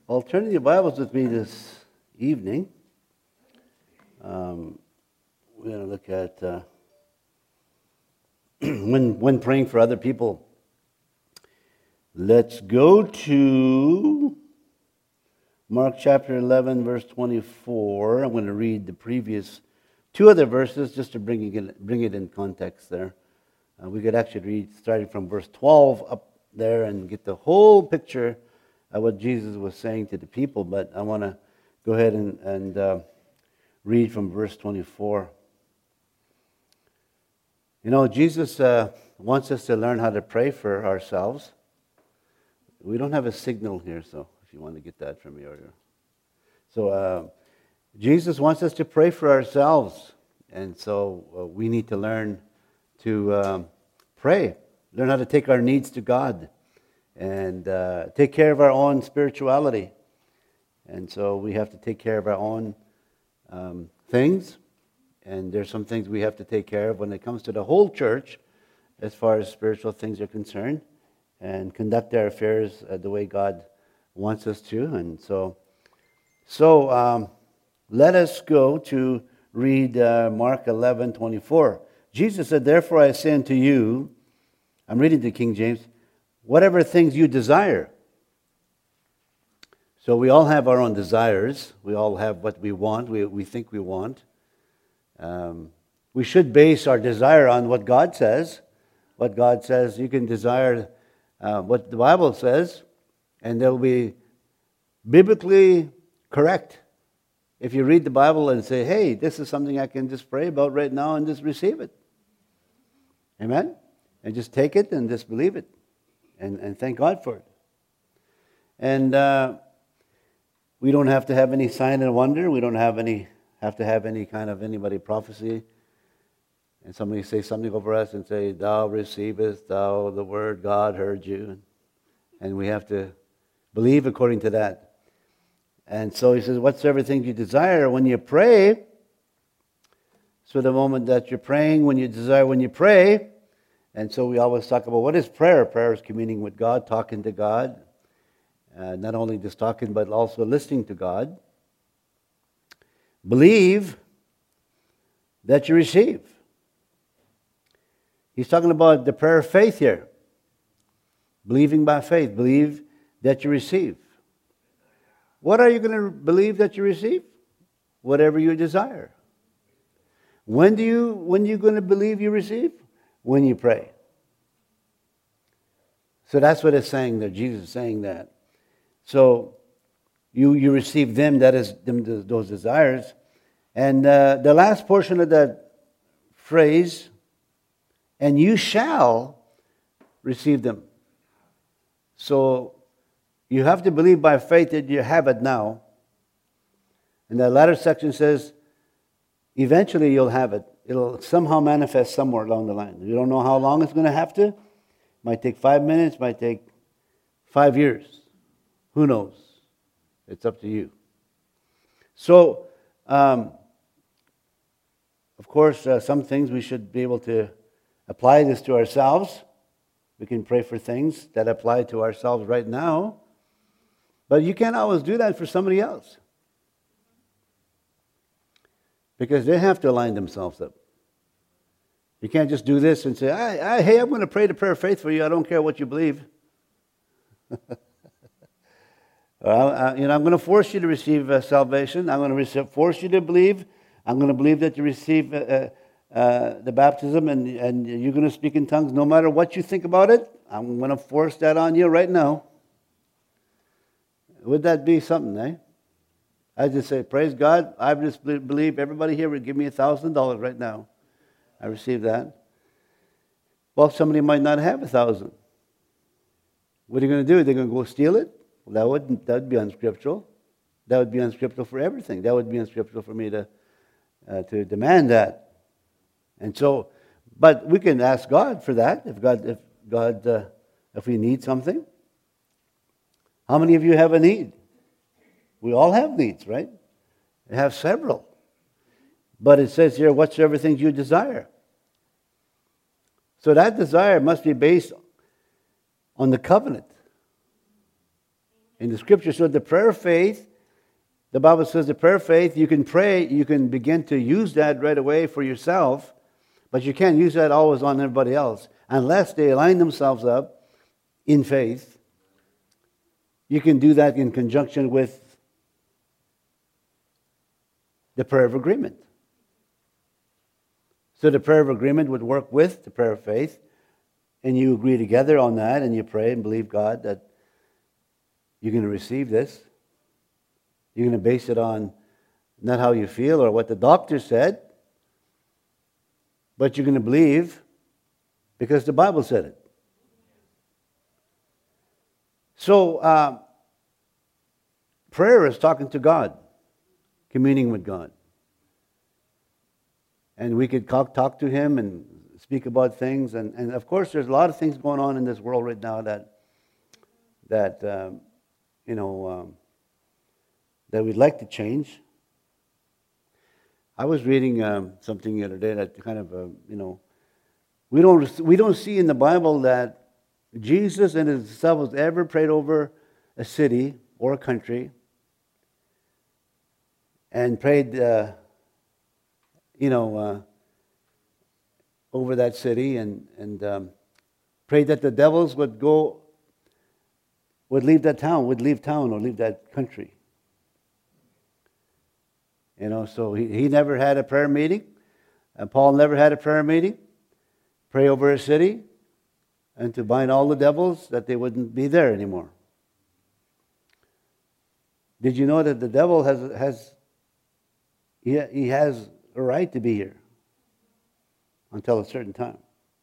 Well, turn to your Bibles with me this evening. We're going to look at when praying for other people. Let's go to Mark chapter 11, verse 24. I'm going to read the previous two other verses just to bring it in context there. We could actually read starting from verse 12 up there and get the whole picture of what Jesus was saying to the people, but I want to go ahead and read from verse 24. You know, Jesus wants us to learn how to pray for ourselves. We don't have a signal here, so if you want to get that from me earlier. So Jesus wants us to pray for ourselves, and so we need to learn to pray, learn how to take our needs to God, and take care of our own spirituality. And so we have to take care of our own things, and there's some things we have to take care of when it comes to the whole church as far as spiritual things are concerned, and conduct our affairs the way God wants us to. And so let us go to read Mark 11:24. Jesus said, "Therefore I say unto you," I'm reading the King James, "whatever things you desire." So we all have our own desires. We all have what we want, we think we want. We should base our desire on what God says. What God says, you can desire what the Bible says, and they'll be biblically correct. If you read the Bible and say, hey, this is something I can just pray about right now and just receive it. Amen? And just take it and just believe it. And thank God for it. And we don't have to have any sign and wonder. We don't have to have any kind of anybody prophecy. And somebody say something over us and say, thou receivest, thou the word, God heard you. And we have to believe according to that. And so he says, whatsoever things you desire when you pray. So the moment that you're praying, when you desire, when you pray. And so we always talk about what is prayer. Prayer is communing with God, talking to God. Not only just talking, but also listening to God. Believe that you receive. He's talking about the prayer of faith here. Believing by faith. Believe that you receive. What are you going to believe that you receive? Whatever you desire. When are you going to believe you receive? When you pray. So that's what it's saying there. Jesus is saying that. So you receive them, that is those desires. And the last portion of that phrase, and you shall receive them. So you have to believe by faith that you have it now. And the latter section says, eventually you'll have it. It'll somehow manifest somewhere along the line. You don't know how long it's going to have to. It might take 5 minutes, might take 5 years. Who knows? It's up to you. So, of course, some things we should be able to apply this to ourselves. We can pray for things that apply to ourselves right now. But you can't always do that for somebody else. Because they have to align themselves up. You can't just do this and say, hey, I'm going to pray the prayer of faith for you. I don't care what you believe. I'm going to force you to receive salvation. I'm going to force you to believe. I'm going to believe that you receive the baptism and you're going to speak in tongues no matter what you think about it. I'm going to force that on you right now. Would that be something, eh? I just say, praise God, I just believe everybody here would give me $1,000 right now. I receive that. Well, somebody might not have 1,000. What are you going to do? They're going to go steal it? Well, that would be unscriptural. That would be unscriptural for everything. That would be unscriptural for me to demand that. And so, but we can ask God for that if we need something. How many of you have a need? We all have needs, right? We have several. But it says here, whatsoever things you desire. So that desire must be based on the covenant. in the Scripture. So the prayer of faith, the Bible says the prayer of faith, you can pray, you can begin to use that right away for yourself, but you can't use that always on everybody else. Unless they align themselves up in faith, you can do that in conjunction with the prayer of agreement. So the prayer of agreement would work with the prayer of faith, and you agree together on that, and you pray and believe God that you're going to receive this. You're going to base it on not how you feel or what the doctor said, but you're going to believe because the Bible said it. So, prayer is talking to God, communing with God. And we could talk to Him and speak about things. And of course, there's a lot of things going on in this world right now that we'd like to change. I was reading something the other day that kind of, we don't see in the Bible that Jesus and His disciples ever prayed over a city or a country and prayed, over that city and prayed that the devils would leave town or leave that country. So he never had a prayer meeting. Paul never had a prayer meeting. Pray over a city and to bind all the devils that they wouldn't be there anymore. Did you know that the devil has a right to be here until a certain time?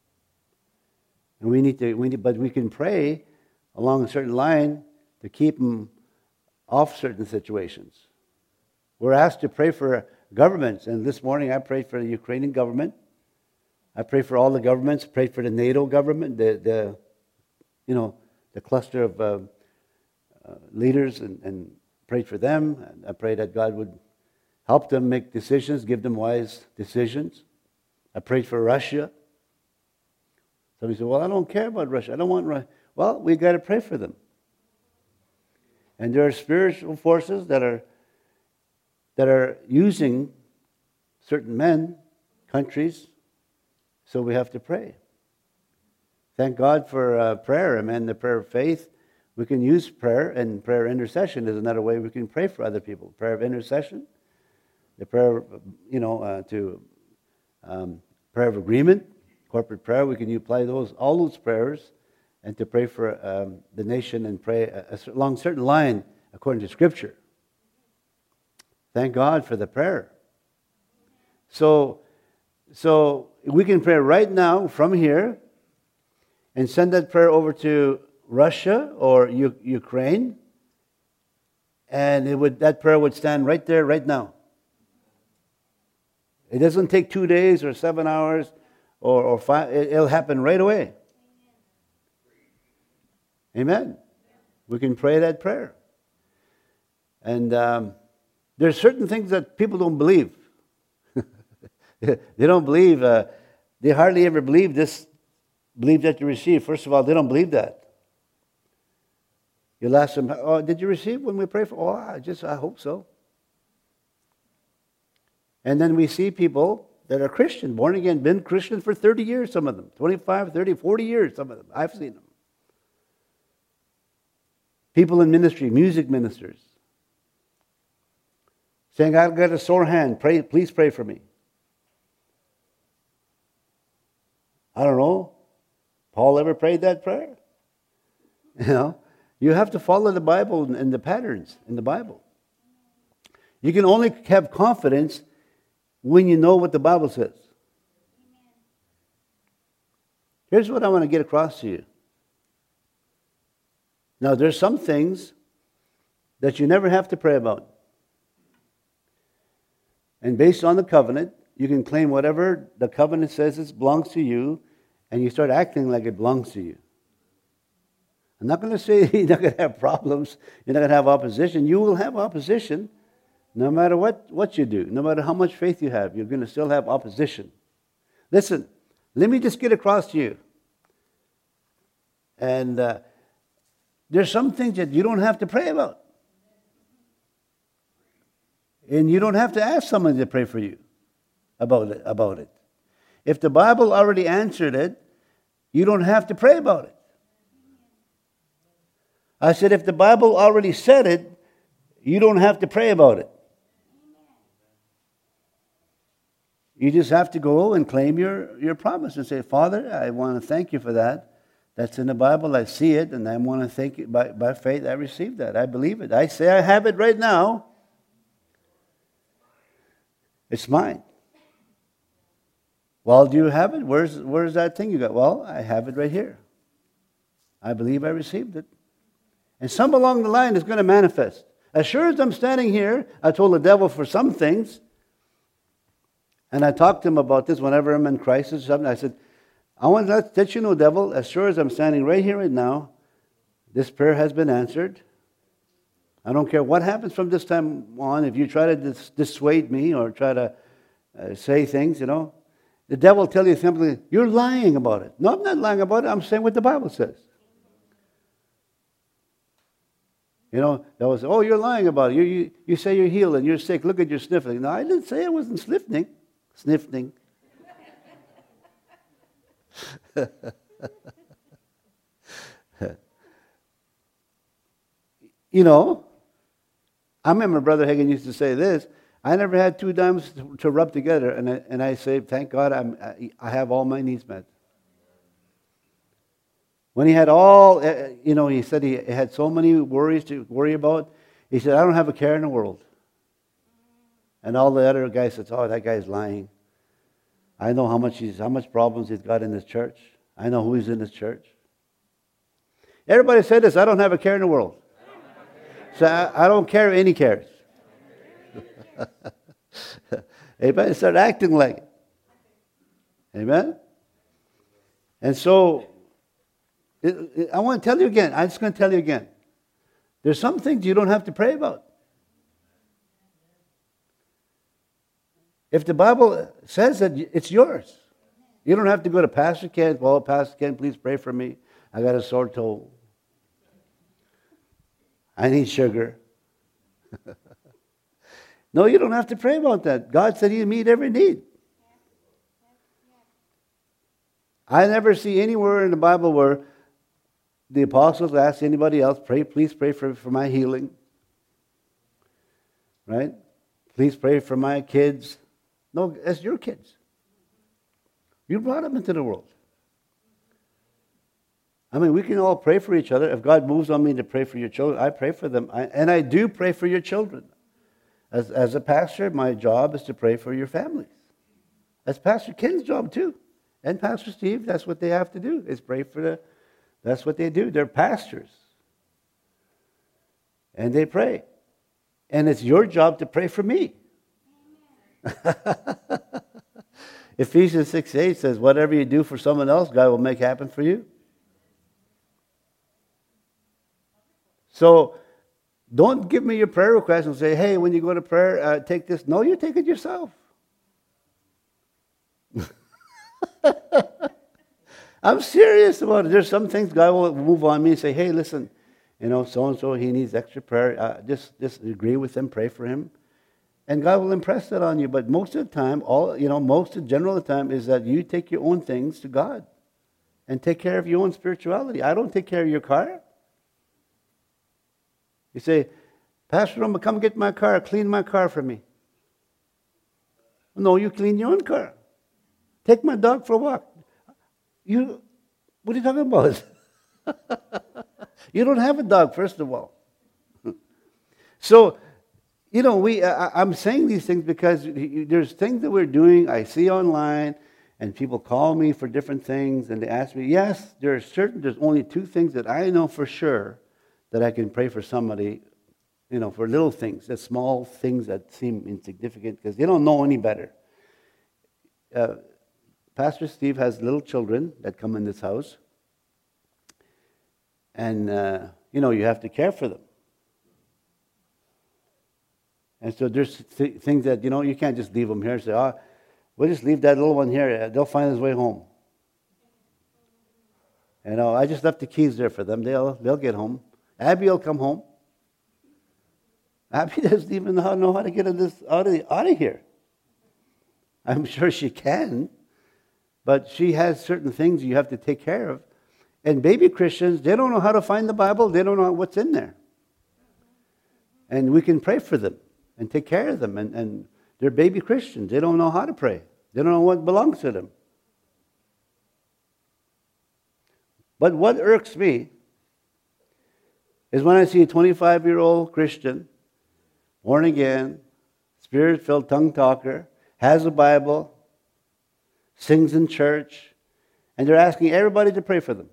And but we can pray along a certain line to keep him off certain situations. We're asked to pray for governments, and this morning I prayed for the Ukrainian government. I prayed for all the governments. Prayed for the NATO government, the cluster of leaders, and prayed for them. I prayed that God would help them make decisions, give them wise decisions. I prayed for Russia. Somebody said, "Well, I don't care about Russia. I don't want Russia." Well, we got to pray for them. And there are spiritual forces that are using certain men, countries, so we have to pray. Thank God for prayer, amen, the prayer of faith. We can use prayer, and prayer intercession is another way we can pray for other people. Prayer of intercession, the prayer, prayer of agreement, corporate prayer. We can apply all those prayers, and to pray for the nation and pray along a certain line according to Scripture. Thank God for the prayer. So we can pray right now from here and send that prayer over to Russia or Ukraine, and that prayer would stand right there, right now. It doesn't take 2 days or 7 hours or 5. It'll happen right away. Amen. We can pray that prayer. And there's certain things that people don't believe. They don't believe. They hardly ever believe that you receive. First of all, they don't believe that. You'll ask them, "Oh, did you receive when we pray for?" "Oh, I hope so." And then we see people that are Christian, born again, been Christian for 30 years, some of them, 25, 30, 40 years, some of them. I've seen them. People in ministry, music ministers, saying, "I've got a sore hand, please pray for me." I don't know. Paul ever prayed that prayer? You have to follow the Bible and the patterns in the Bible. You can only have confidence when you know what the Bible says. Here's what I want to get across to you. Now, there's some things that you never have to pray about. And based on the covenant, you can claim whatever the covenant says it belongs to you, and you start acting like it belongs to you. I'm not going to say you're not going to have problems, you're not going to have opposition. You will have opposition no matter what you do, no matter how much faith you have, you're going to still have opposition. Listen, let me just get across to you. And There's some things that you don't have to pray about. And you don't have to ask someone to pray for you about it. If the Bible already answered it, you don't have to pray about it. I said, if the Bible already said it, you don't have to pray about it. You just have to go and claim your promise and say, Father, I want to thank you for that. That's in the Bible. I see it, and I want to thank you. By faith, I received that. I believe it. I say I have it right now. It's mine. Well, do you have it? Where's that thing you got? Well, I have it right here. I believe I received it. And some along the line is going to manifest. As sure as I'm standing here, I told the devil for some things, and I talked to him about this whenever I'm in crisis or something. I said, I want to let you know, devil, as sure as I'm standing right here right now, this prayer has been answered. I don't care what happens from this time on. If you try to dissuade me or try to say things, the devil will tell you simply, you're lying about it. No, I'm not lying about it. I'm saying what the Bible says. That was, oh, you're lying about it. You say you're healed and you're sick. Look at your sniffling. No, I didn't say I wasn't sniffling. I remember Brother Hagin used to say this, I never had two dimes to rub together, and I say, thank God I have all my needs met. When he had all, he said he had so many worries to worry about, he said, I don't have a care in the world. And all the other guys said, oh, that guy's lying. I know how much problems he's got in his church. I know who he's in his church. Everybody said this, I don't have a care in the world. So I don't care if any cares. Everybody start acting like it. Amen? And so, I want to tell you again. I'm just going to tell you again. There's some things you don't have to pray about. If the Bible says that, it's yours. You don't have to go to Pastor Ken. Well, Pastor Ken, please pray for me. I got a sore toe. I need sugar. No, you don't have to pray about that. God said He'd meet every need. I never see anywhere in the Bible where the apostles asked anybody else, please pray for my healing. Right? Please pray for my kids. No, that's your kids. You brought them into the world. I mean, we can all pray for each other. If God moves on me to pray for your children, I pray for them. And I do pray for your children. As a pastor, my job is to pray for your families. That's Pastor Ken's job too. And Pastor Steve, that's what they have to do, is pray for that's what they do. They're pastors. And they pray. And it's your job to pray for me. Ephesians 6:8 says, whatever you do for someone else, God will make happen for you. So, don't give me your prayer request and say, hey, when you go to prayer, take this. No, you take it yourself. I'm serious about it. There's some things God will move on me and say, hey, listen, so-and-so, he needs extra prayer. Just agree with him, pray for him. And God will impress that on you. But most of the time, general of the time is that you take your own things to God and take care of your own spirituality. I don't take care of your car. You say, Pastor Roma, come get my car, clean my car for me. No, you clean your own car. Take my dog for a walk. What are you talking about? You don't have a dog, first of all. So, I'm saying these things because there's things that we're doing, I see online, and people call me for different things, and they ask me, yes, there's only two things that I know for sure that I can pray for somebody, for little things, the small things that seem insignificant because they don't know any better. Pastor Steve has little children that come in this house, and, you have to care for them. And so there's things that, you can't just leave them here and say, we'll just leave that little one here. They'll find his way home. I just left the keys there for them. They'll get home. Abby will come home. Abby doesn't even know how to get out of here. I'm sure she can, but she has certain things you have to take care of. And baby Christians, they don't know how to find the Bible. They don't know what's in there. And we can pray for them and take care of them. And they're baby Christians. They don't know how to pray. They don't know what belongs to them. But what irks me is when I see a 25-year-old Christian, born again, Spirit-filled tongue talker, has a Bible, sings in church, and they're asking everybody to pray for them.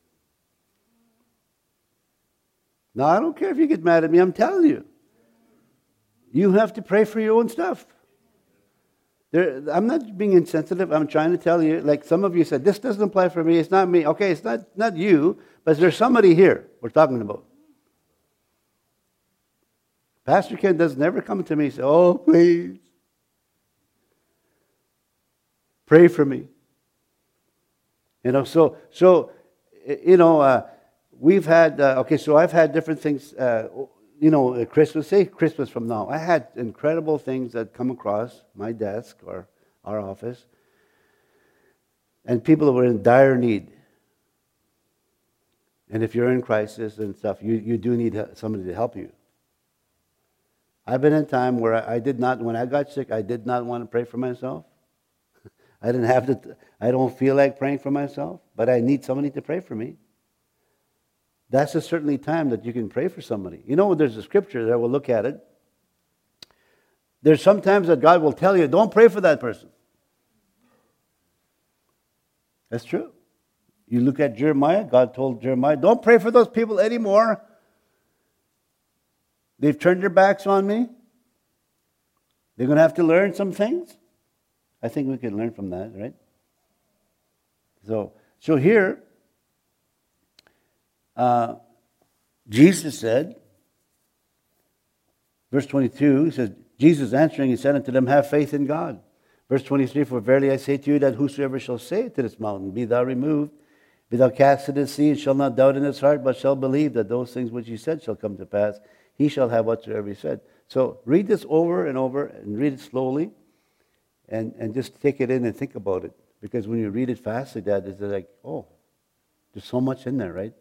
Now, I don't care if you get mad at me, I'm telling you. You have to pray for your own stuff. I'm not being insensitive. I'm trying to tell you, like some of you said, this doesn't apply for me. It's not me. Okay, it's not you, but there's somebody here we're talking about. Pastor Ken does never come to me and say, oh, please, pray for me. We've had, I've had different things, Christmas, say Christmas from now. I had incredible things that come across my desk or our office, and people were in dire need. And if you're in crisis and stuff, you do need somebody to help you. I've been in a time where when I got sick, I did not want to pray for myself. I don't feel like praying for myself, but I need somebody to pray for me. That's a certainly time that you can pray for somebody. There's a scripture that we'll look at it. There's sometimes that God will tell you, don't pray for that person. That's true. You look at Jeremiah, God told Jeremiah, don't pray for those people anymore. They've turned their backs on me. They're going to have to learn some things. I think we can learn from that, right? So here, Jesus said, verse 22, he says, Jesus answering, he said unto them, have faith in God. Verse 23, for verily I say to you that whosoever shall say to this mountain, be thou removed, be thou cast into the sea, and shall not doubt in his heart, but shall believe that those things which he said shall come to pass, he shall have whatsoever he said. So read this over and over and read it slowly and just take it in and think about it. Because when you read it fast like that, it's like, oh, there's so much in there, right?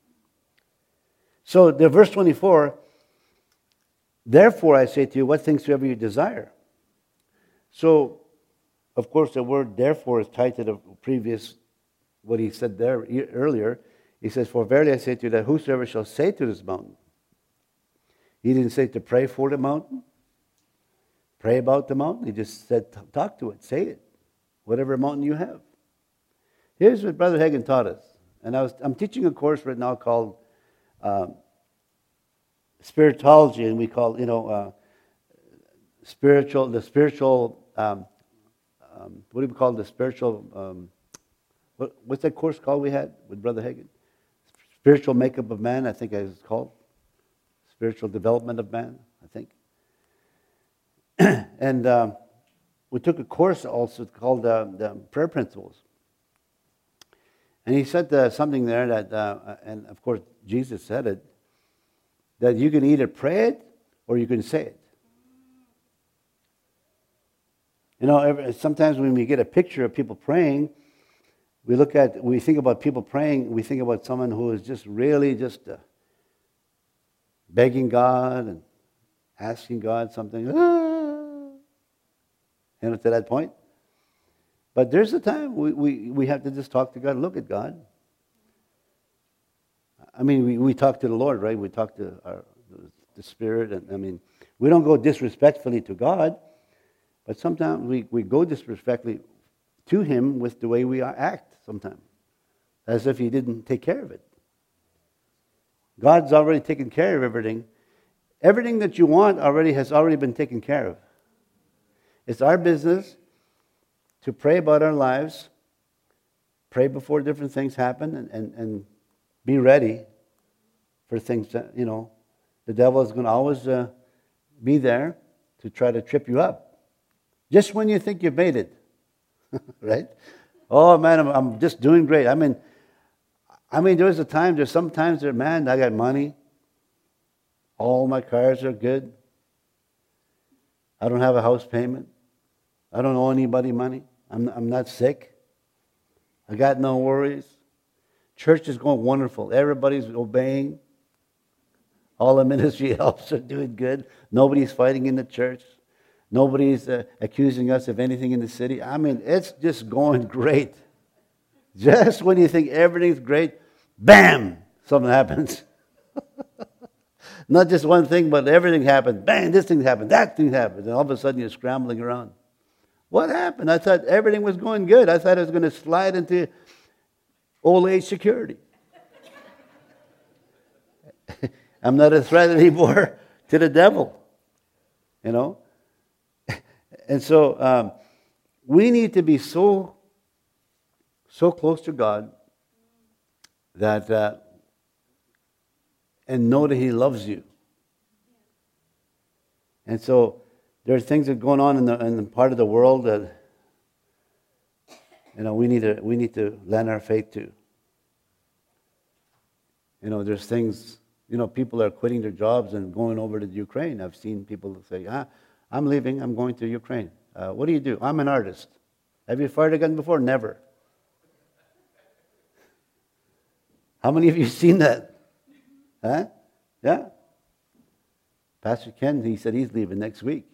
So the verse 24, therefore I say to you, what things soever you desire. So, of course, the word therefore is tied to the previous, what he said there earlier. He says, for verily I say to you that whosoever shall say to this mountain. He didn't say to pray for the mountain, pray about the mountain. He just said talk to it, say it, whatever mountain you have. Here's what Brother Hagin taught us. And I'm teaching a course right now called Spiritology, and we call the spiritual. What do we call the spiritual? What's that course called we had with Brother Hagin? Spiritual makeup of man, I think it's called. Spiritual development of man, I think. And we took a course also called the Prayer Principles. And he said something there that, and of course Jesus said it, that you can either pray it or you can say it. Sometimes when we get a picture of people praying, we think about people praying, we think about someone who is just really begging God and asking God something, to that point. But there's a time we have to just talk to God and look at God. I mean, we talk to the Lord, right? We talk to the Spirit. And we don't go disrespectfully to God, but sometimes we go disrespectfully to Him with the way we act sometimes, as if He didn't take care of it. God's already taken care of everything. Everything that you want has already been taken care of. It's our business to pray about our lives, pray before different things happen, and be ready for things that, the devil is going to always be there to try to trip you up. Just when you think you've made it, right? Oh man, I'm just doing great. There's sometimes man, I got money, All my cars are good. I don't have a house payment. I don't owe anybody money. I'm not sick. I got no worries. Church is going wonderful. Everybody's obeying. All the ministry helps are doing good. Nobody's fighting in the church. Nobody's accusing us of anything in the city. I mean, it's just going great. Just when you think everything's great, bam, something happens. Not just one thing, but everything happens. Bang, this thing happened, that thing happened. And all of a sudden you're scrambling around. What happened? I thought everything was going good. I thought I was going to slide into old age security. I'm not a threat anymore to the devil. You know? And so we need to be so close to God that and know that He loves you. And so there are things that are going on in the part of the world that we need to lend our faith to. There's things. People are quitting their jobs and going over to Ukraine. I've seen people say, I'm leaving. I'm going to Ukraine. What do you do? I'm an artist. Have you fired a gun before? Never. How many of you have seen that? Huh? Yeah. Pastor Ken, he said he's leaving next week.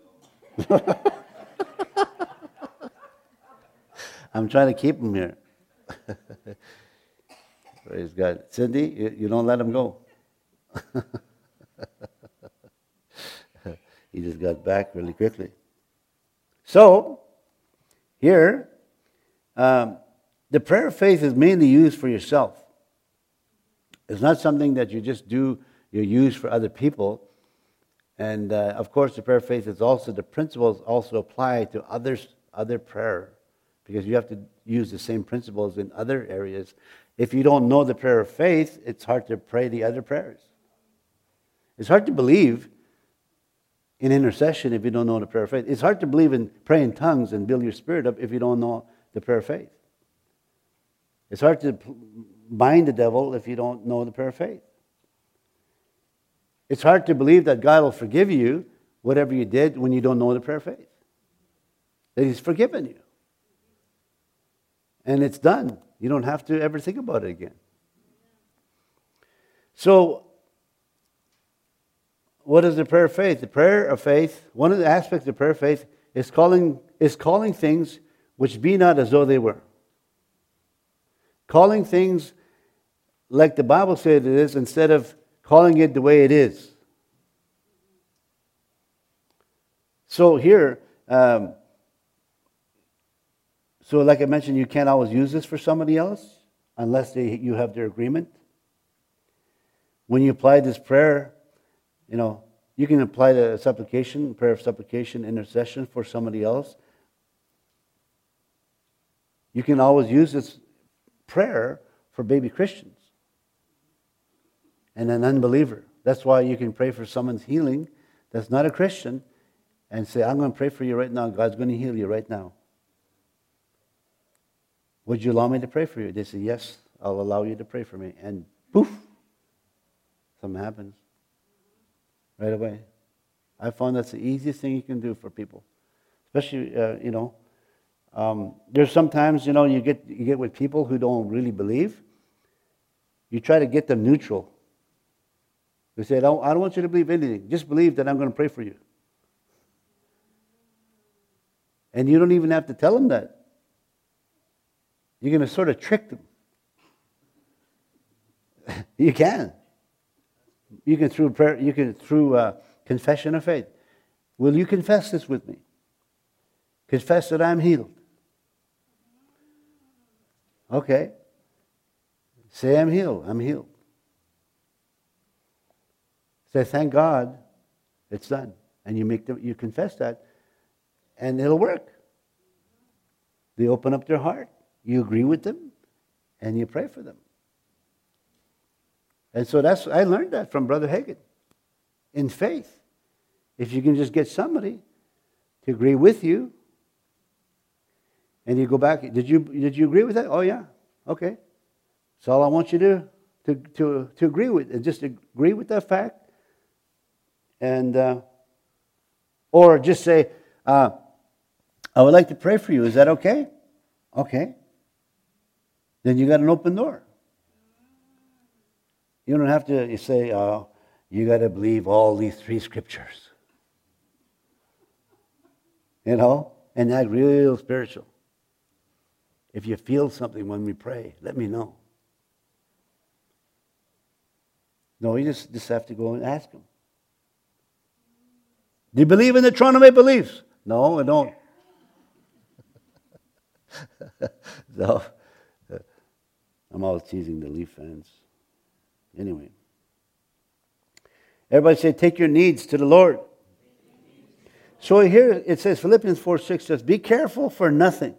I'm trying to keep him here. Praise God. Cindy, you don't let him go. He just got back really quickly. So, here, the prayer of faith is mainly used for yourself. It's not something that you just do, you use for other people. And of course, the prayer of faith is also, the principles also apply to other prayer, because you have to use the same principles in other areas. If you don't know the prayer of faith, it's hard to pray the other prayers. It's hard to believe in intercession if you don't know the prayer of faith. It's hard to believe in pray in tongues and build your spirit up if you don't know the prayer of faith. It's hard to bind the devil if you don't know the prayer of faith. It's hard to believe that God will forgive you whatever you did when you don't know the prayer of faith. That He's forgiven you. And it's done. You don't have to ever think about it again. So, what is the prayer of faith? The prayer of faith, one of the aspects of prayer of faith is calling things which be not as though they were. Calling things like the Bible said it is, instead of calling it the way it is. So here, so like I mentioned, you can't always use this for somebody else unless you have their agreement. When you apply this prayer, you can apply the supplication, prayer of supplication, intercession for somebody else. You can always use this prayer for baby Christians and an unbeliever. That's why you can pray for someone's healing that's not a Christian and say, I'm going to pray for you right now. God's going to heal you right now. Would you allow me to pray for you? They say, yes, I'll allow you to pray for me. And poof, something happens right away. I found that's the easiest thing you can do for people. Especially, there's sometimes, you get with people who don't really believe. You try to get them neutral. They say, I don't want you to believe anything. Just believe that I'm going to pray for you. And you don't even have to tell them that. You're going to sort of trick them. You can. You can through prayer. You can through confession of faith. Will you confess this with me? Confess that I'm healed. Okay. Say I'm healed. I'm healed. Say thank God, it's done, and you confess that, and it'll work. They open up their heart. You agree with them, and you pray for them. And so I learned that from Brother Hagin. In faith, if you can just get somebody to agree with you, and you go back, did you agree with that? Oh yeah, okay. So all I want you to agree with, just agree with that fact, And or just say, I would like to pray for you. Is that okay? Okay. Then you got an open door. You don't have to say, you got to believe all these 3 scriptures. And act real spiritual. If you feel something when we pray, let me know. No, you just have to go and ask Him. Do you believe in the Toronto Maple Leafs? No, I don't. So, I'm always teasing the Leaf fans. Anyway. Everybody say, take your needs to the Lord. So here it says, Philippians 4:6 says, be careful for nothing.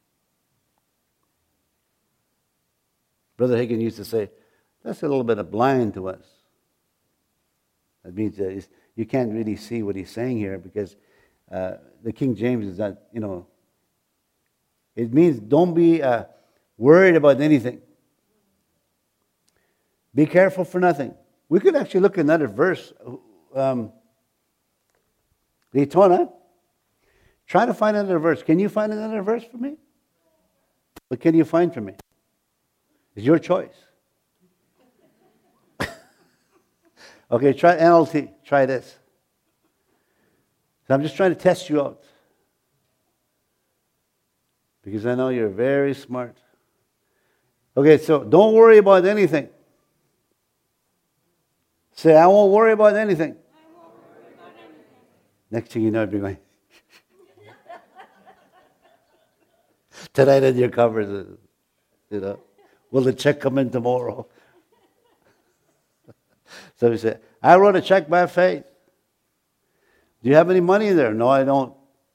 Brother Hagin used to say, that's a little bit of blind to us. That means you can't really see what he's saying here because the King James is not, it means don't be worried about anything. Be careful for nothing. We could actually look at another verse. Daytona, try to find another verse. Can you find another verse for me? What can you find for me? It's your choice. Okay, try NLT. Try this. So I'm just trying to test you out. Because I know you're very smart. Okay, so don't worry about anything. Say, I won't worry about anything. I won't worry about anything. Next thing you know, I'll be going, tonight in your covers, will the check come in tomorrow? So he said, I wrote a check by faith. Do you have any money in there? No, I don't.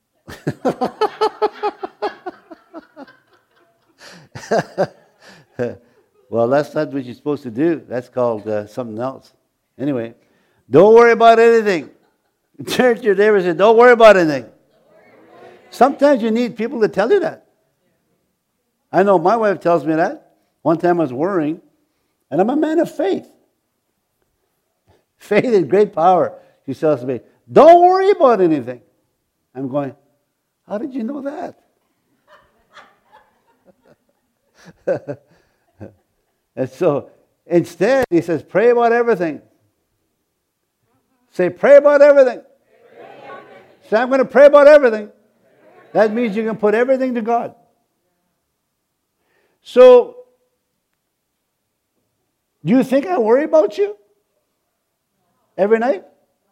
Well, that's not what you're supposed to do. That's called something else. Anyway, don't worry about anything. Turn to your neighbor and say, don't worry about anything. Sometimes you need people to tell you that. I know my wife tells me that. One time I was worrying, and I'm a man of faith. Faith is great power. She tells me, don't worry about anything. I'm going, how did you know that? And so instead, he says, pray about everything. Say, pray about everything. Say, I'm going to pray about everything. That means you can put everything to God. So, do you think I worry about you? Every night?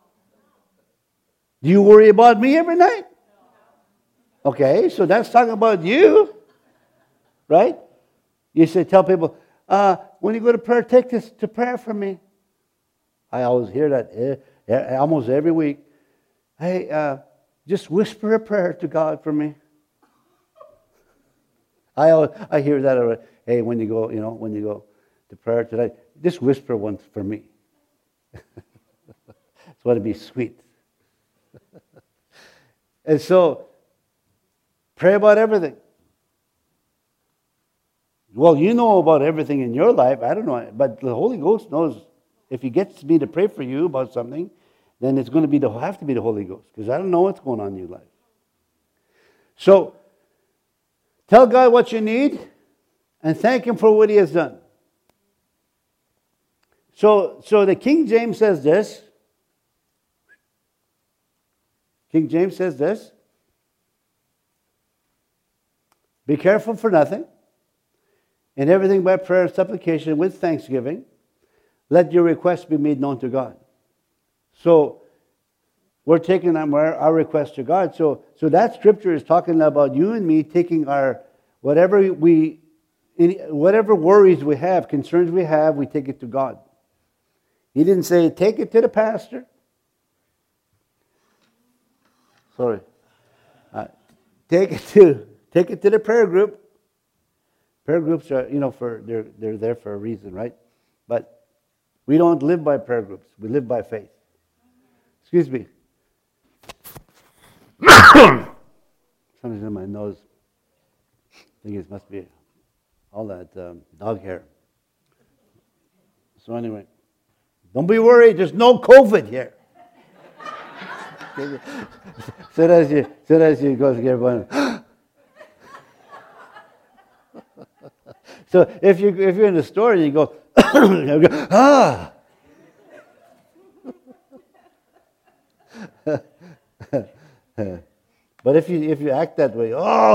Do you worry about me every night? Okay, so that's talking about you. Right? You say, tell people, when you go to prayer, take this to prayer for me. I always hear that almost every week. Hey, just whisper a prayer to God for me. I hear that already. Hey, when you go to prayer tonight, just whisper one for me. It's going to be sweet. And so, pray about everything. Well, you know about everything in your life. I don't know. But the Holy Ghost knows if He gets me to pray for you about something, then it's going to have to be the Holy Ghost. Because I don't know what's going on in your life. So, tell God what you need and thank Him for what He has done. So the King James says this. King James says this. Be careful for nothing. In everything by prayer and supplication with thanksgiving, let your requests be made known to God. So we're taking our requests to God. So that scripture is talking about you and me taking our whatever worries we have, concerns we have, we take it to God. He didn't say take it to the pastor. Sorry. Take it to the prayer group. Prayer groups are, they're there for a reason, right? But we don't live by prayer groups. We live by faith. Excuse me. Something's in my nose. I think it must be all that dog hair. So anyway, don't be worried. There's no COVID here. Soon as you go to get one. So if you're in the store and you go, you go ah. But if you act that way,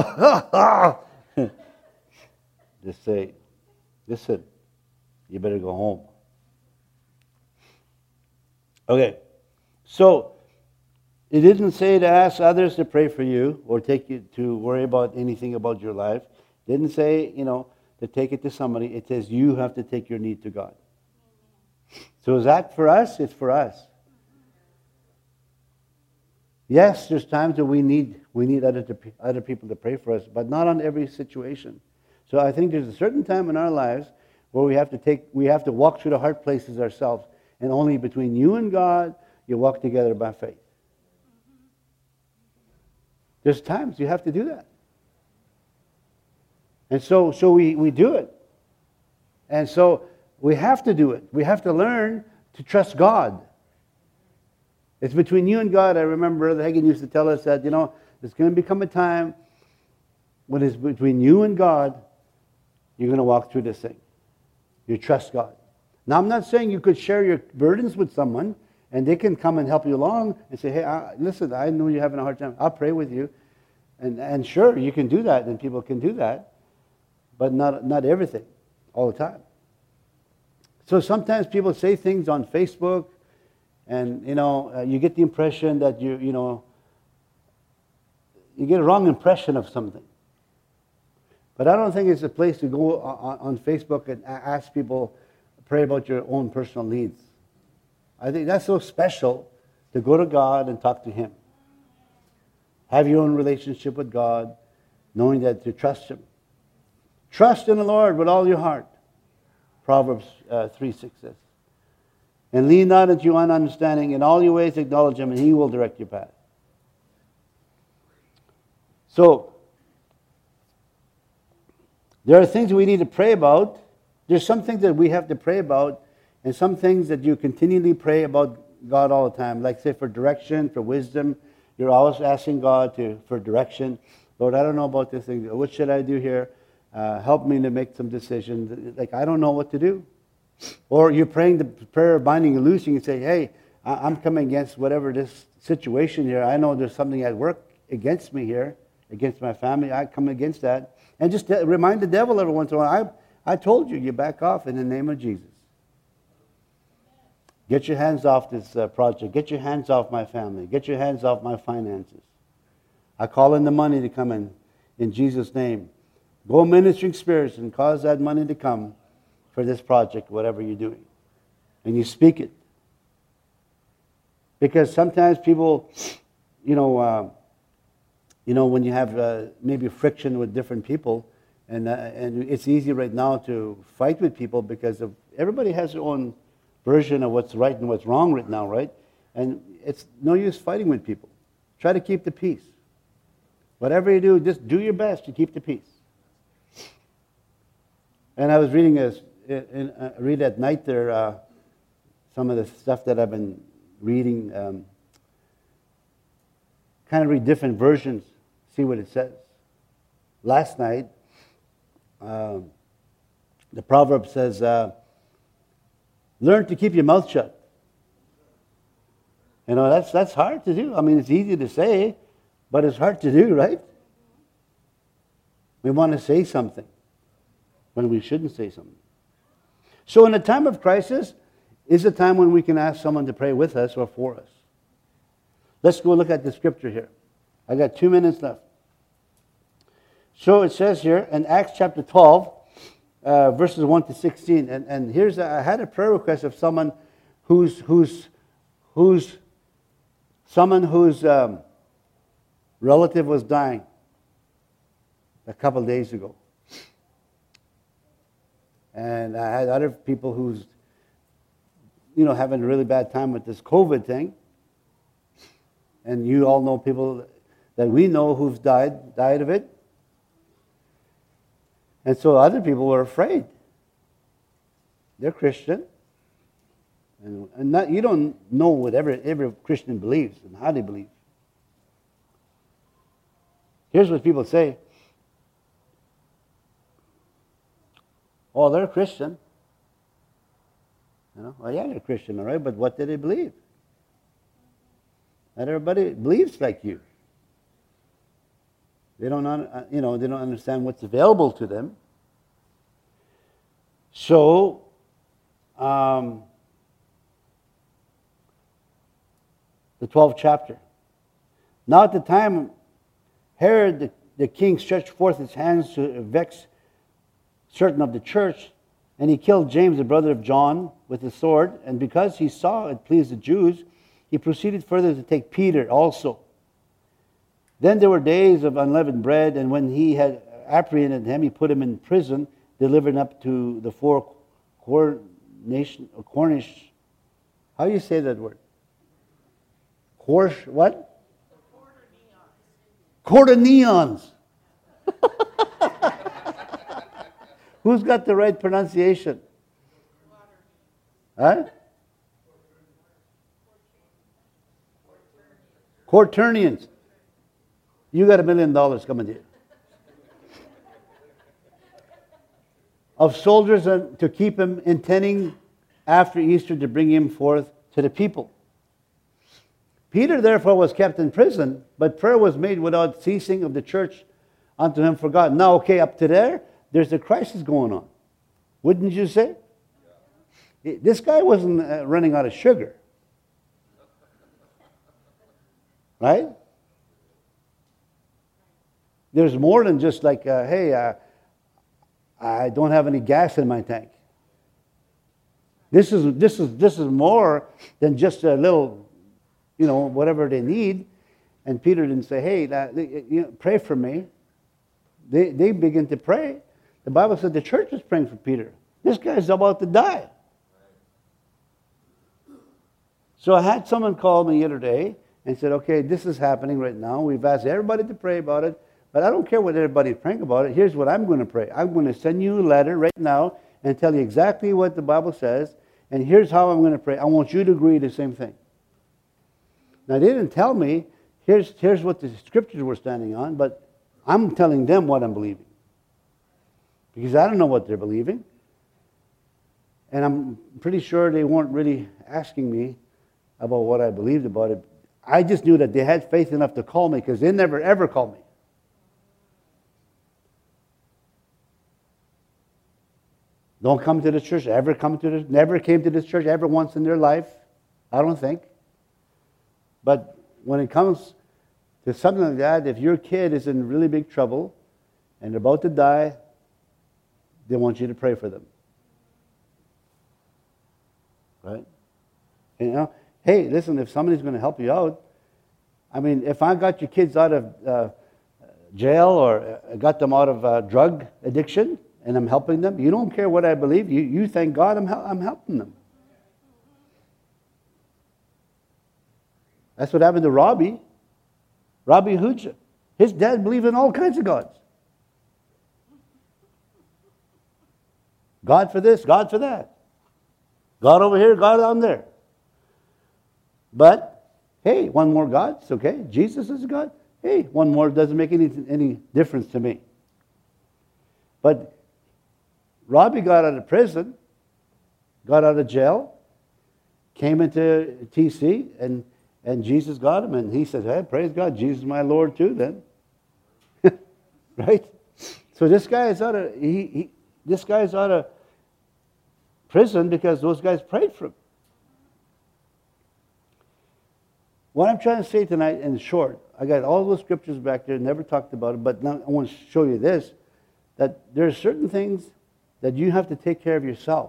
just say, listen, you better go home. Okay, so it didn't say to ask others to pray for you or take you to worry about anything about your life. It didn't say, to take it to somebody. It says you have to take your need to God. So is that for us? It's for us. Yes, there's times that we need other people to pray for us, but not on every situation. So I think there's a certain time in our lives where we have to walk through the hard places ourselves, and only between you and God you walk together by faith. There's times you have to do that. And so we do it. And so we have to do it. We have to learn to trust God. It's between you and God. I remember Brother Hagin used to tell us that, there's going to become a time when it's between you and God, you're going to walk through this thing. You trust God. Now, I'm not saying you could share your burdens with someone and they can come and help you along and say, hey, listen, I know you're having a hard time. I'll pray with you. And sure, you can do that, and people can do that. But not everything, all the time. So sometimes people say things on Facebook, and you get the impression that you get a wrong impression of something. But I don't think it's a place to go on Facebook and ask people, pray about your own personal needs. I think that's so special to go to God and talk to Him. Have your own relationship with God, knowing that to trust Him. Trust in the Lord with all your heart. Proverbs 3:6 says. And lean not into your own understanding. In all your ways acknowledge Him, and He will direct your path. So, there are things we need to pray about. There's some things that we have to pray about, and some things that you continually pray about God all the time. Like, say, for direction, for wisdom. You're always asking God for direction. Lord, I don't know about this thing. What should I do here? Help me to make some decisions. Like, I don't know what to do. Or you're praying the prayer of binding and loosing and say, hey, I'm coming against whatever this situation here. I know there's something at work against me here, against my family. I come against that. And just remind the devil every once in a while, I told you, you back off in the name of Jesus. Get your hands off this project. Get your hands off my family. Get your hands off my finances. I call in the money to come in Jesus' name. Go ministering spirits and cause that money to come for this project, whatever you're doing. And you speak it. Because sometimes people, when you have maybe friction with different people, and it's easy right now to fight with people because everybody has their own version of what's right and what's wrong right now, right? And it's no use fighting with people. Try to keep the peace. Whatever you do, just do your best to keep the peace. And I was reading read at night there some of the stuff that I've been reading. Kind of read different versions, see what it says. Last night, the proverb says, learn to keep your mouth shut. That's hard to do. I mean, it's easy to say, but it's hard to do, right? We want to say something when we shouldn't say something. So in a time of crisis is a time when we can ask someone to pray with us or for us. Let's go look at the scripture here. I got 2 minutes left. So it says here in Acts chapter 12, verses 1 to 16. And here's I had a prayer request of someone whose relative was dying a couple of days ago. And I had other people who's having a really bad time with this COVID thing. And you all know people that we know who've died of it. And so other people were afraid. They're Christian. And you don't know what every Christian believes and how they believe. Here's what people say. Oh, they're Christian. Well, yeah, they're Christian, all right, but what do they believe? Not everybody believes like you. They don't, they don't understand what's available to them. So, the 12th chapter. Now at the time, Herod the king stretched forth his hands to vex certain of the church, and he killed James, the brother of John, with a sword. And because he saw it pleased the Jews, he proceeded further to take Peter also. Then there were days of unleavened bread, and when he had apprehended him, he put him in prison, delivered up to the four Cornish. How do you say that word? What? Quaternions. Who's got the right pronunciation? Huh? Quaternions. You got $1 million coming to you. Of soldiers to keep him, intending after Easter to bring him forth to the people. Peter therefore was kept in prison, but prayer was made without ceasing of the church unto him for God. Now, okay, up to there's a crisis going on. Wouldn't you say? This guy wasn't running out of sugar. Right? There's more than just like, hey, I don't have any gas in my tank. This is more than just a little, whatever they need. And Peter didn't say, hey, pray for me. They begin to pray. The Bible said the church was praying for Peter. This guy's about to die. So I had someone call me the other day and said, okay, this is happening right now. We've asked everybody to pray about it, but I don't care what everybody's praying about it. Here's what I'm going to pray. I'm going to send you a letter right now and tell you exactly what the Bible says, and here's how I'm going to pray. I want you to agree the same thing. Now, they didn't tell me, here's what the scriptures were standing on, but I'm telling them what I'm believing. Because I don't know what they're believing. And I'm pretty sure they weren't really asking me about what I believed about it. I just knew that they had faith enough to call me, because they never ever called me. Don't come to the church, never came to this church ever once in their life, I don't think. But when it comes to something like that, if your kid is in really big trouble and they're about to die, they want you to pray for them. Right? Hey, listen, if somebody's going to help you out, I mean, if I got your kids out of jail or got them out of drug addiction and I'm helping them, you don't care what I believe. You thank God I'm helping them. That's what happened to Robbie Hooja. His dad believed in all kinds of gods. God for this, God for that. God over here, God down there. But, hey, one more God, it's okay. Jesus is a God. Hey, one more doesn't make any difference to me. But Robbie got out of prison, got out of jail, came into TC, and Jesus got him, and he said, hey, praise God, Jesus is my Lord too then. Right? So this guy is out of prison because those guys prayed for him. What I'm trying to say tonight in short, I got all those scriptures back there, never talked about it, but now I want to show you this, that there are certain things that you have to take care of yourself.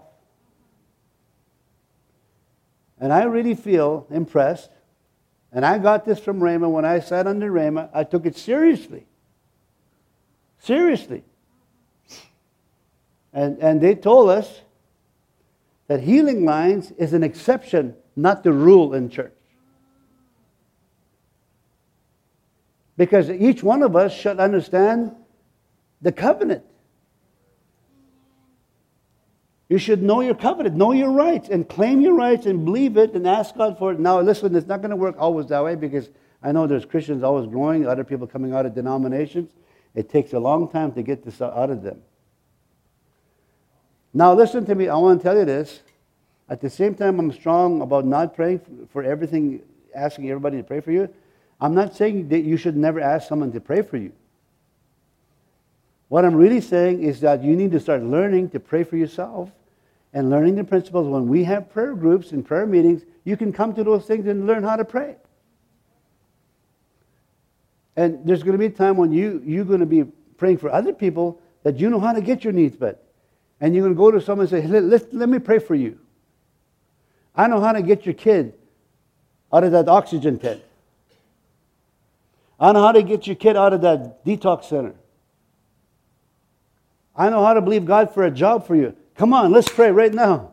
And I really feel impressed, and I got this from Rhema. When I sat under Rhema, I took it seriously. Seriously. And they told us that healing lines is an exception, not the rule in church. Because each one of us should understand the covenant. You should know your covenant, know your rights, and claim your rights and believe it and ask God for it. Now, listen, it's not going to work always that way because I know there's Christians always growing, other people coming out of denominations. It takes a long time to get this out of them. Now listen to me, I want to tell you this. At the same time, I'm strong about not praying for everything, asking everybody to pray for you. I'm not saying that you should never ask someone to pray for you. What I'm really saying is that you need to start learning to pray for yourself and learning the principles. When we have prayer groups and prayer meetings, you can come to those things and learn how to pray. And there's going to be a time when you're going to be praying for other people that you know how to get your needs met. And you're going to go to someone and say, hey, let me pray for you. I know how to get your kid out of that oxygen tent. I know how to get your kid out of that detox center. I know how to believe God for a job for you. Come on, let's pray right now.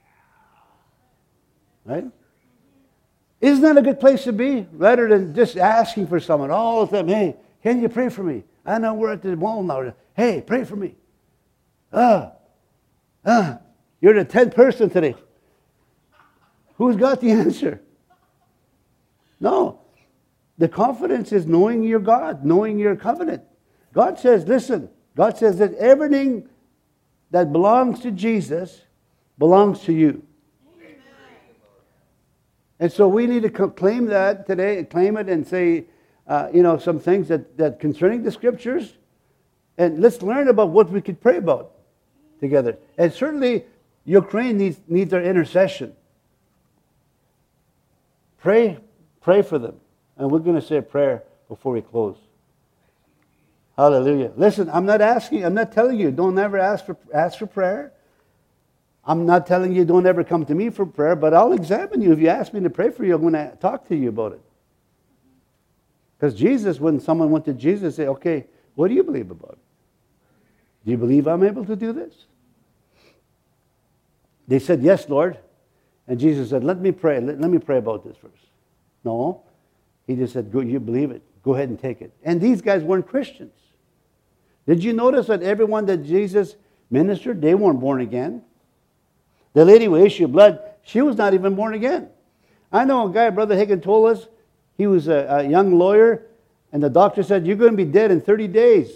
Right? Isn't that a good place to be? Rather than just asking for someone all the time. Hey, can you pray for me? I know we're at the mall now. Hey, pray for me. You're the 10th person today. Who's got the answer? No. The confidence is knowing your God, knowing your covenant. God says, listen, God says that everything that belongs to Jesus belongs to you. Amen. And so we need to claim that today, claim it and say, some things that concerning the Scriptures. And let's learn about what we could pray about together. And certainly, Ukraine needs our intercession. Pray for them. And we're going to say a prayer before we close. Hallelujah. Listen, I'm not telling you, don't ever ask for prayer. I'm not telling you, don't ever come to me for prayer, but I'll examine you. If you ask me to pray for you, I'm going to talk to you about it. Because Jesus, when someone went to Jesus, say, okay, what do you believe about it? Do you believe I'm able to do this? They said, yes, Lord. And Jesus said, let me pray. Let me pray about this first. No. He just said, go, you believe it. Go ahead and take it. And these guys weren't Christians. Did you notice that everyone that Jesus ministered, they weren't born again? The lady with issue of blood, she was not even born again. I know a guy, Brother Hagin told us, he was a young lawyer, and the doctor said, you're going to be dead in 30 days.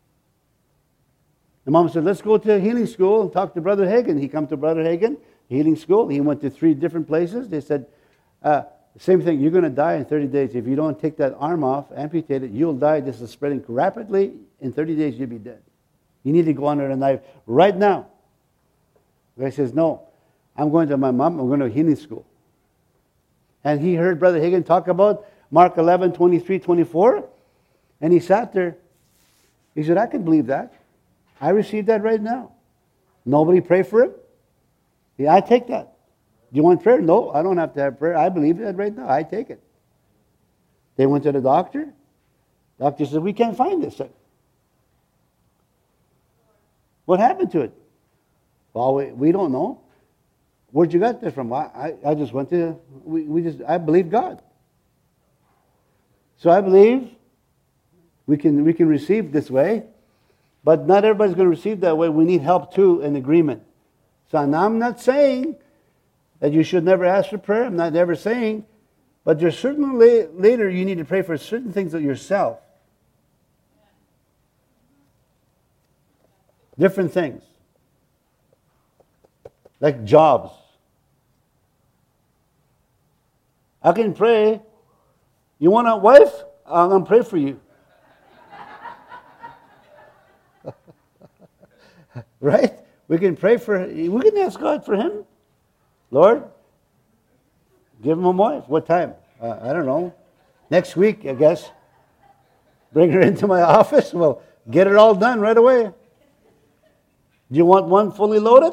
The mom said, let's go to healing school and talk to Brother Hagin. He come to Brother Hagin, healing school. He went to 3 different places. They said, same thing, you're going to die in 30 days. If you don't take that arm off, amputate it, you'll die. This is spreading rapidly. In 30 days, you'll be dead. You need to go under a knife right now. The guy says, no, I'm going to my mom. I'm going to healing school. And he heard Brother Hagin talk about Mark 11, 23, 24. And he sat there. He said, I can believe that. I received that right now. Nobody pray for him? Yeah, I take that. Do you want prayer? No, I don't have to have prayer. I believe that right now. I take it. They went to the doctor. Doctor said, we can't find this thing. What happened to it? Well, we don't know. Where'd you get this from? I just went to, I believe God. So I believe we can receive this way, but not everybody's going to receive that way. We need help too in agreement. So now I'm not saying that you should never ask for prayer. I'm not ever saying, but there's certainly later you need to pray for certain things of yourself. Different things. Like jobs. I can pray. You want a wife? I'm going to pray for you. Right? We can pray for, we can ask God for him. Lord, give him a wife. What time? I don't know. Next week, I guess. Bring her into my office. Well, get it all done right away. Do you want one fully loaded?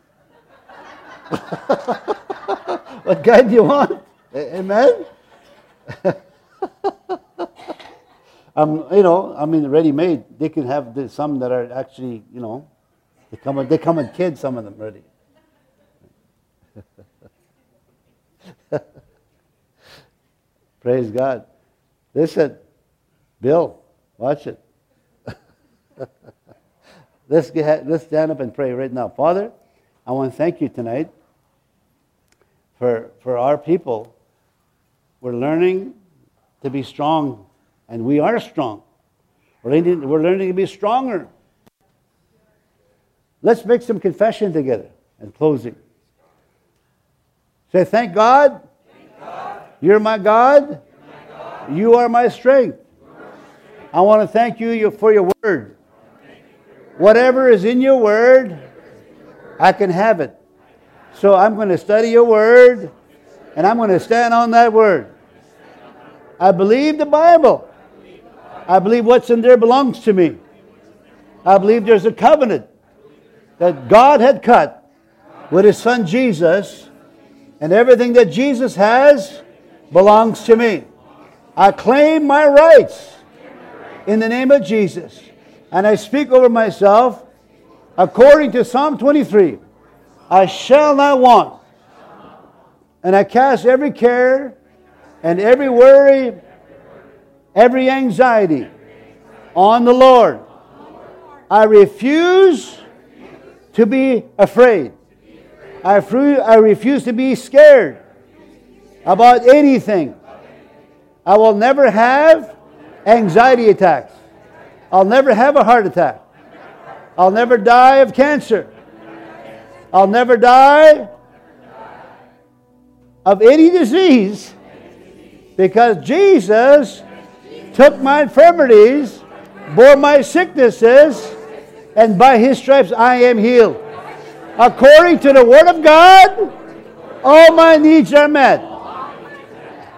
What kind do you want? Amen? Ready-made. They can have some that are actually, they come in kids, some of them ready. Praise God. Listen, Bill, watch it. Let's stand up and pray right now. Father, I want to thank you tonight for our people. We're learning to be strong, and we are strong. We're learning to be stronger. Let's make some confession together in closing. Say, thank God. You're my God. You are my strength. I want to thank you for your word. Whatever is in your word, I can have it. So I'm going to study your word, and I'm going to stand on that word. I believe the Bible. I believe what's in there belongs to me. I believe there's a covenant that God had cut with His Son Jesus, and everything that Jesus has belongs to me. I claim my rights in the name of Jesus. And I speak over myself according to Psalm 23. I shall not want. And I cast every care and every worry, every anxiety on the Lord. I refuse to be afraid. I refuse to be scared about anything. I will never have anxiety attacks. I'll never have a heart attack. I'll never die of cancer. I'll never die of any disease, because Jesus took my infirmities, bore my sicknesses, and by His stripes I am healed. According to the Word of God, all my needs are met.